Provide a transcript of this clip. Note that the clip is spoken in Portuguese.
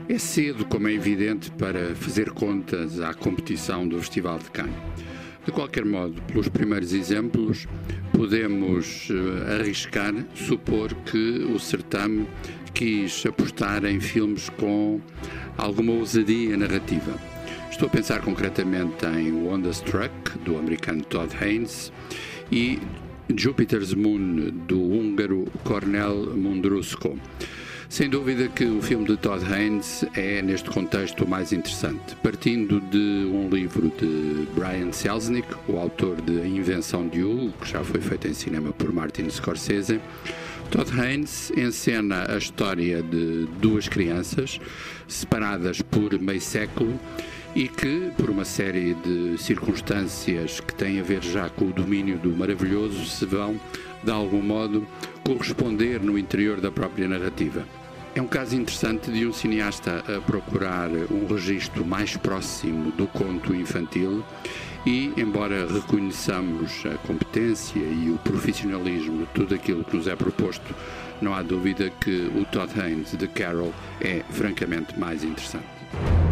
É cedo, como é evidente, para fazer contas à competição do Festival de Cannes. De qualquer modo, pelos primeiros exemplos, podemos arriscar supor que o certame quis apostar em filmes com alguma ousadia narrativa. Estou a pensar concretamente em Wonderstruck, do americano Todd Haynes, e Jupiter's Moon, do húngaro Kornél Mundruczó. Sem dúvida que o filme de Todd Haynes é, neste contexto, o mais interessante. Partindo de um livro de Brian Selznick, o autor de A Invenção de Hugo, que já foi feito em cinema por Martin Scorsese, Todd Haynes encena a história de duas crianças separadas por meio século e que, por uma série de circunstâncias que têm a ver já com o domínio do maravilhoso, se vão, de algum modo, corresponder no interior da própria narrativa. É um caso interessante de um cineasta a procurar um registro mais próximo do conto infantil e, embora reconheçamos a competência e o profissionalismo de tudo aquilo que nos é proposto, não há dúvida que o Todd Haynes de Carol é francamente mais interessante.